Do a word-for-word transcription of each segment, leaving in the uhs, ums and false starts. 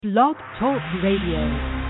Blog Talk Radio.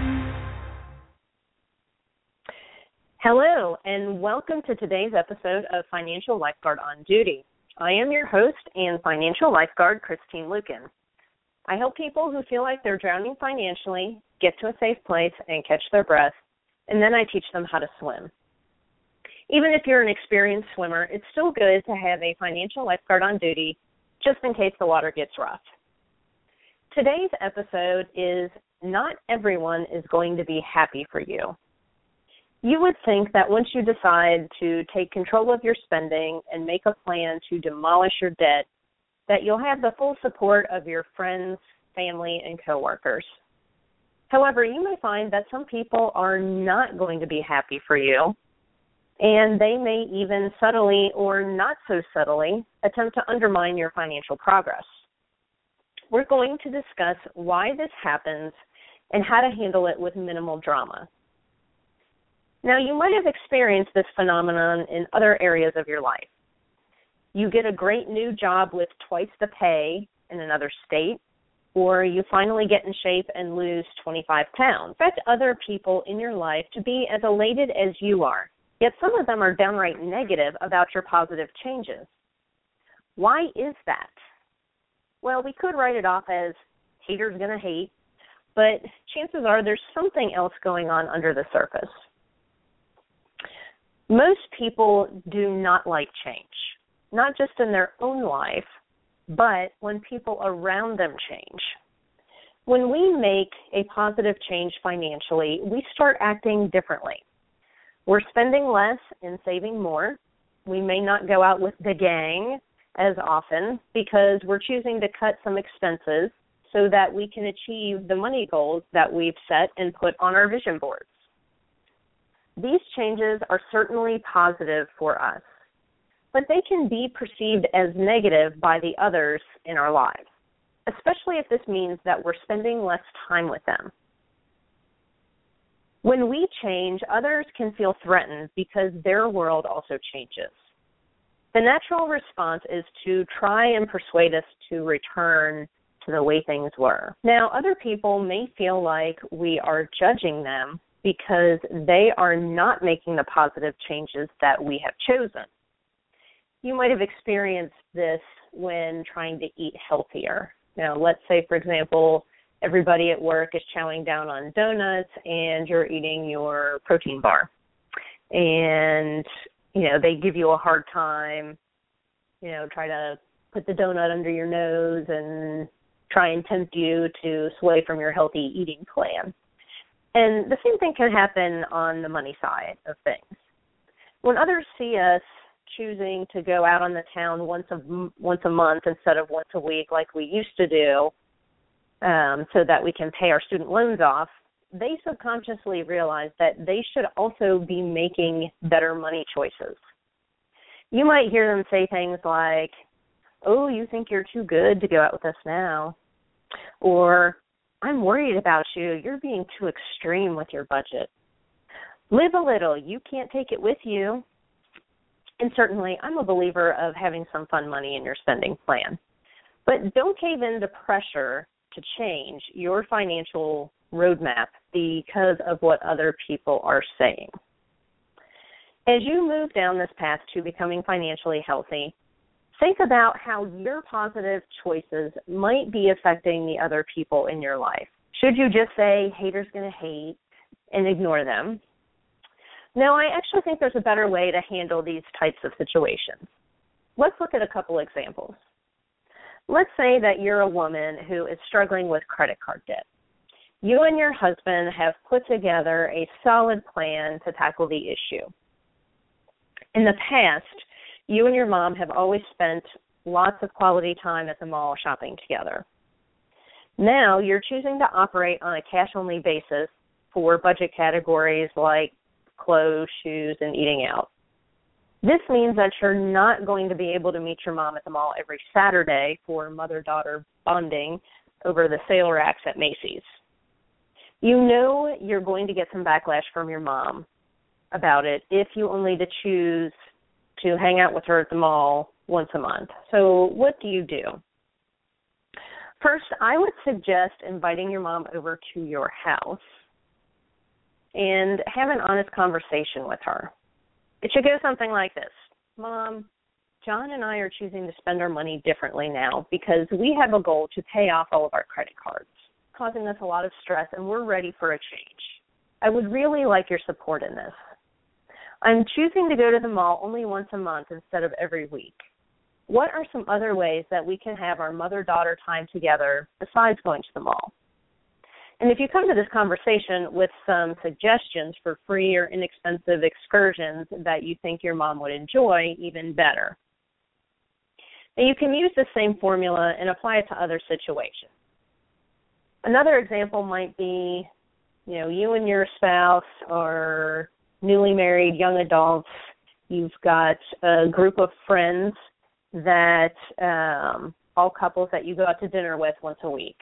Hello, and welcome to today's episode of Financial Lifeguard on Duty. I am your host and financial lifeguard, Christine Lucan. I help people who feel like they're drowning financially get to a safe place and catch their breath, and then I teach them how to swim. Even if you're an experienced swimmer, it's still good to have a financial lifeguard on duty just in case the water gets rough. Today's episode is not everyone is going to be happy for you. You would think that once you decide to take control of your spending and make a plan to demolish your debt, that you'll have the full support of your friends, family, and coworkers. However, you may find that some people are not going to be happy for you, and they may even subtly or not so subtly attempt to undermine your financial progress. We're going to discuss why this happens and how to handle it with minimal drama. Now, you might have experienced this phenomenon in other areas of your life. You get a great new job with twice the pay in another state, or you finally get in shape and lose twenty-five pounds. Expect other people in your life to be as elated as you are, yet some of them are downright negative about your positive changes. Why is that? Well, we could write it off as haters gonna hate, but chances are there's something else going on under the surface. Most people do not like change, not just in their own life, but when people around them change. When we make a positive change financially, we start acting differently. We're spending less and saving more. We may not go out with the gang as often because we're choosing to cut some expenses so that we can achieve the money goals that we've set and put on our vision boards. These changes are certainly positive for us, but they can be perceived as negative by the others in our lives, especially if this means that we're spending less time with them. When we change, others can feel threatened because their world also changes. The natural response is to try and persuade us to return to the way things were. Now, other people may feel like we are judging them because they are not making the positive changes that we have chosen. You might have experienced this when trying to eat healthier. Now, let's say, for example, everybody at work is chowing down on donuts and you're eating your protein bar. And you know, they give you a hard time, you know, try to put the donut under your nose and try and tempt you to sway from your healthy eating plan. And the same thing can happen on the money side of things. When others see us choosing to go out on the town once a, once a month instead of once a week like we used to do um, so that we can pay our student loans off, they subconsciously realize that they should also be making better money choices. You might hear them say things like, oh, you think you're too good to go out with us now, or I'm worried about you, you're being too extreme with your budget. Live a little, you can't take it with you. And certainly, I'm a believer of having some fun money in your spending plan. But don't cave into pressure to change your financial roadmap because of what other people are saying. As you move down this path to becoming financially healthy, think about how your positive choices might be affecting the other people in your life. Should you just say, haters gonna hate, and ignore them? No, I actually think there's a better way to handle these types of situations. Let's look at a couple examples. Let's say that you're a woman who is struggling with credit card debt. You and your husband have put together a solid plan to tackle the issue. In the past, you and your mom have always spent lots of quality time at the mall shopping together. Now you're choosing to operate on a cash-only basis for budget categories like clothes, shoes, and eating out. This means that you're not going to be able to meet your mom at the mall every Saturday for mother-daughter bonding over the sale racks at Macy's. You know you're going to get some backlash from your mom about it if you only to choose to hang out with her at the mall once a month. So what do you do? First, I would suggest inviting your mom over to your house and have an honest conversation with her. It should go something like this. Mom, John and I are choosing to spend our money differently now because we have a goal to pay off all of our credit cards, causing us a lot of stress, and we're ready for a change. I would really like your support in this. I'm choosing to go to the mall only once a month instead of every week. What are some other ways that we can have our mother-daughter time together besides going to the mall? And if you come to this conversation with some suggestions for free or inexpensive excursions that you think your mom would enjoy, even better. Now, you can use the same formula and apply it to other situations. Another example might be, you know, you and your spouse are newly married young adults. You've got a group of friends that um, all couples that you go out to dinner with once a week.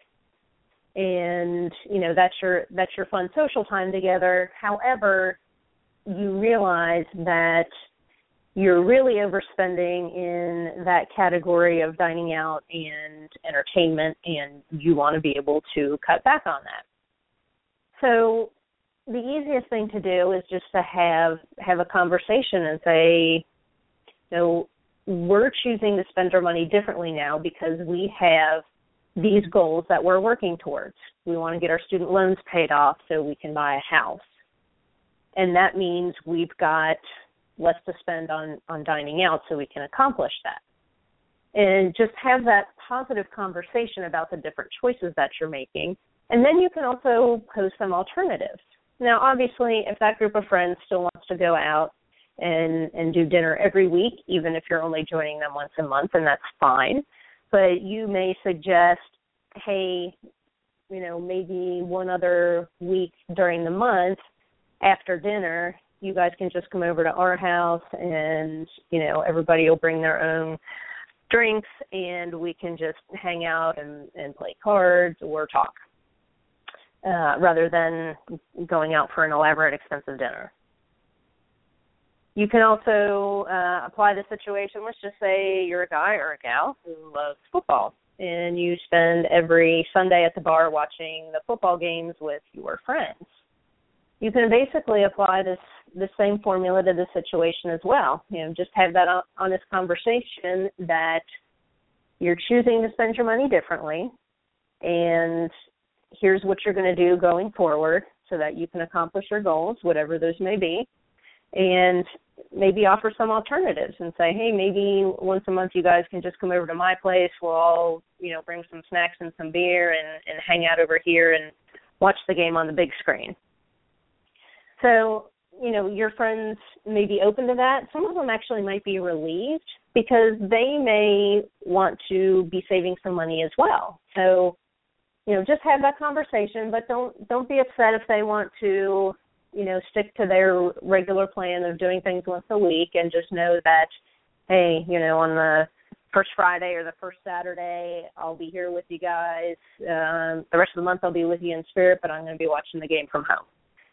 And, you know, that's your that's your fun social time together. However, you realize that you're really overspending in that category of dining out and entertainment, and you want to be able to cut back on that. So the easiest thing to do is just to have have a conversation and say, you know, we're choosing to spend our money differently now because we have these goals that we're working towards. We want to get our student loans paid off so we can buy a house. And that means we've got less to spend on, on dining out so we can accomplish that. And just have that positive conversation about the different choices that you're making. And then you can also pose some alternatives. Now, obviously, if that group of friends still wants to go out and, and do dinner every week, even if you're only joining them once a month, and that's fine. But you may suggest, hey, you know, maybe one other week during the month after dinner, you guys can just come over to our house and, you know, everybody will bring their own drinks and we can just hang out and, and play cards or talk uh, rather than going out for an elaborate, expensive dinner. You can also uh, apply the situation. Let's just say you're a guy or a gal who loves football, and you spend every Sunday at the bar watching the football games with your friends. You can basically apply this the same formula to the situation as well. You know, just have that honest conversation that you're choosing to spend your money differently, and here's what you're going to do going forward so that you can accomplish your goals, whatever those may be. And maybe offer some alternatives and say, hey, maybe once a month you guys can just come over to my place. We'll all, you know, bring some snacks and some beer and, and hang out over here and watch the game on the big screen. So, you know, your friends may be open to that. Some of them actually might be relieved because they may want to be saving some money as well. So, you know, just have that conversation, but don't don't be upset if they want to, you know, stick to their regular plan of doing things once a week, and just know that, hey, you know, on the first Friday or the first Saturday, I'll be here with you guys. Um, the rest of the month I'll be with you in spirit, but I'm going to be watching the game from home.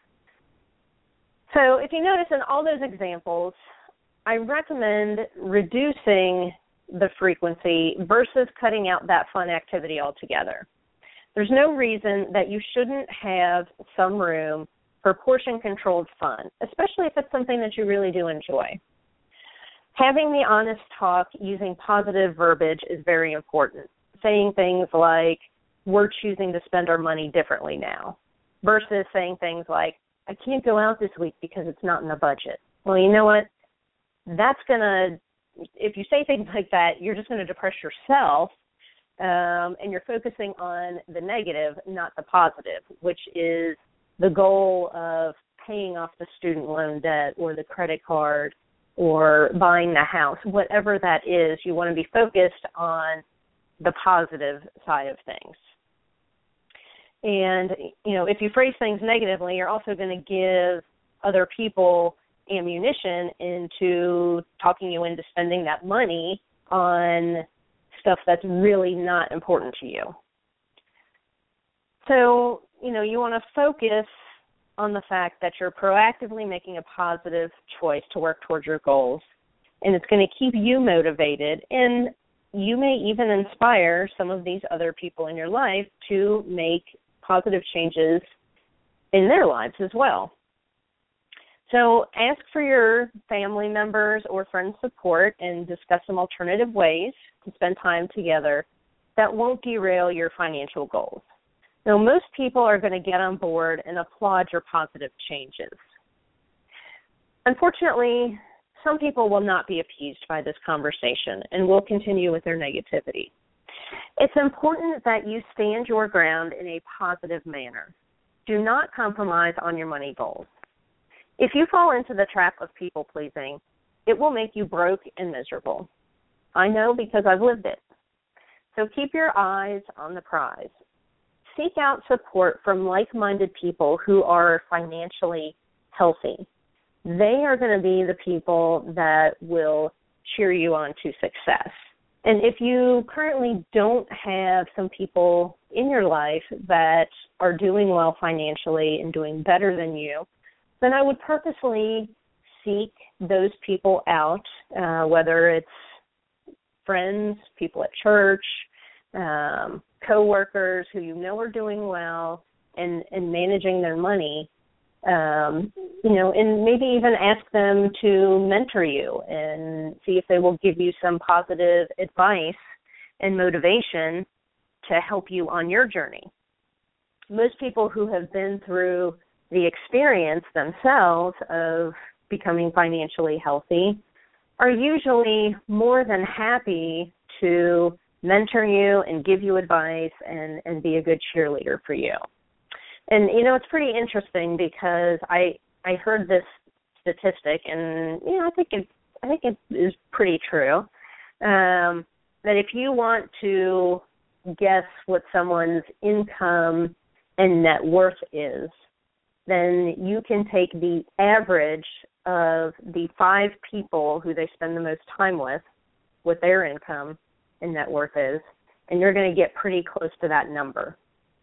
So if you notice in all those examples, I recommend reducing the frequency versus cutting out that fun activity altogether. There's no reason that you shouldn't have some room for portion-controlled fun, especially if it's something that you really do enjoy. Having the honest talk using positive verbiage is very important. Saying things like, we're choosing to spend our money differently now, versus saying things like, I can't go out this week because it's not in the budget. Well, you know what? That's going to, if you say things like that, you're just going to depress yourself, um, and you're focusing on the negative, not the positive, which is the goal of paying off the student loan debt or the credit card or buying the house. Whatever that is, you want to be focused on the positive side of things. And, you know, if you phrase things negatively, you're also going to give other people ammunition into talking you into spending that money on stuff that's really not important to you. So, you know, you want to focus on the fact that you're proactively making a positive choice to work towards your goals, and it's going to keep you motivated, and you may even inspire some of these other people in your life to make positive changes in their lives as well. So ask for your family members or friends' support and discuss some alternative ways to spend time together that won't derail your financial goals. Now, most people are going to get on board and applaud your positive changes. Unfortunately, some people will not be appeased by this conversation and will continue with their negativity. It's important that you stand your ground in a positive manner. Do not compromise on your money goals. If you fall into the trap of people-pleasing, it will make you broke and miserable. I know because I've lived it. So keep your eyes on the prize. Seek out support from like-minded people who are financially healthy. They are going to be the people that will cheer you on to success. And if you currently don't have some people in your life that are doing well financially and doing better than you, then I would purposely seek those people out, uh, whether it's friends, people at church, um, coworkers who you know are doing well and, and managing their money, um, you know, and maybe even ask them to mentor you and see if they will give you some positive advice and motivation to help you on your journey. Most people who have been through the experience themselves of becoming financially healthy are usually more than happy to mentor you and give you advice and, and be a good cheerleader for you. And, you know, it's pretty interesting because I I heard this statistic, and, you know, I think it, I think it is pretty true, um, that if you want to guess what someone's income and net worth is, then you can take the average of the five people who they spend the most time with, what their income and net worth is, and you're going to get pretty close to that number.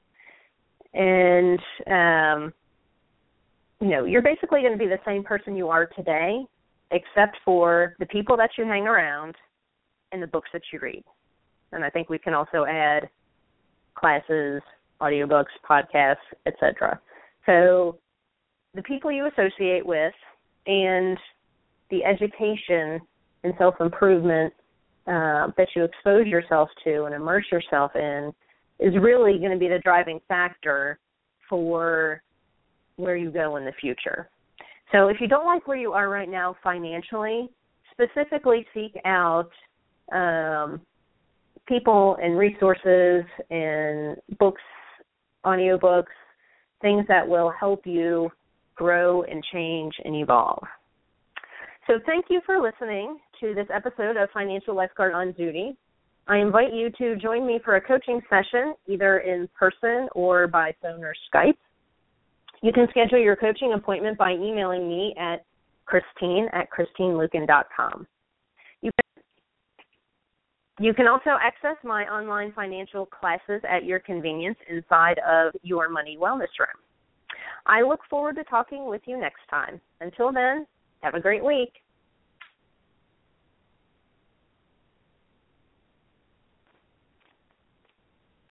And, um, you know, you're basically going to be the same person you are today, except for the people that you hang around and the books that you read. And I think we can also add classes, audiobooks, podcasts, et cetera. So the people you associate with and the education and self-improvement uh, that you expose yourself to and immerse yourself in is really going to be the driving factor for where you go in the future. So if you don't like where you are right now financially, specifically seek out um, people and resources and books, audiobooks, things that will help you grow and change and evolve. So thank you for listening to this episode of Financial Lifeguard on Duty. I invite you to join me for a coaching session, either in person or by phone or Skype. You can schedule your coaching appointment by emailing me at Christine at Christine Luken dot com. You can, you can also access my online financial classes at your convenience inside of Your Money Wellness Room. I look forward to talking with you next time. Until then, have a great week.